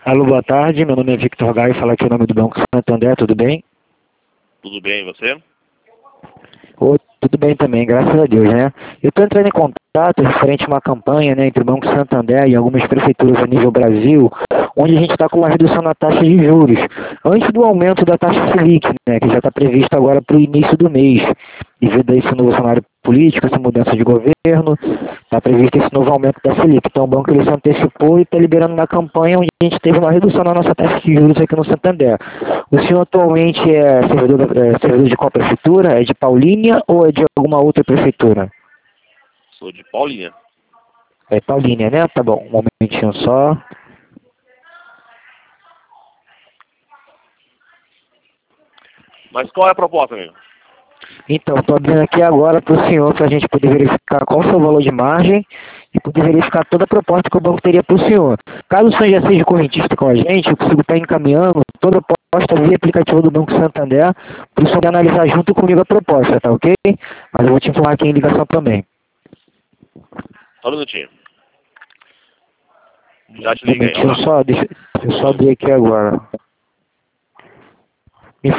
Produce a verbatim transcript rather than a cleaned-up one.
Alô, boa tarde. Meu nome é Victor Gai, fala aqui o nome do Banco Santander, tudo bem? Tudo bem, e você? Ô, tudo bem também, graças a Deus, né? Eu estou entrando em contato referente a uma campanha, né, entre o Banco Santander e algumas prefeituras a nível Brasil, onde a gente está com uma redução na taxa de juros, antes do aumento da taxa Selic, né, que já está previsto agora para o início do mês. Devido a esse novo cenário político, essa mudança de governo, está previsto esse novo aumento da Selic. Então o banco ele se antecipou e está liberando na campanha onde a gente teve uma redução na nossa taxa de juros aqui no Santander. O senhor atualmente é servidor, da- é servidor de qual prefeitura? É de Paulínia ou é de alguma outra prefeitura? Sou de Paulinha. É Paulínia, né? Tá bom, um momentinho só. Mas qual é a proposta, amigo? Então, estou abrindo aqui agora para o senhor, para a gente poder verificar qual o seu valor de margem e poder verificar toda a proposta que o banco teria para o senhor. Caso o senhor já seja correntista com a gente, eu consigo estar encaminhando toda a proposta via aplicativo do Banco Santander para o senhor analisar junto comigo a proposta, tá ok? Mas eu vou te informar aqui em ligação também. Só um minutinho. Já te Um liguei, momentinho olha lá. só, deixa, deixa eu só abrir aqui agora.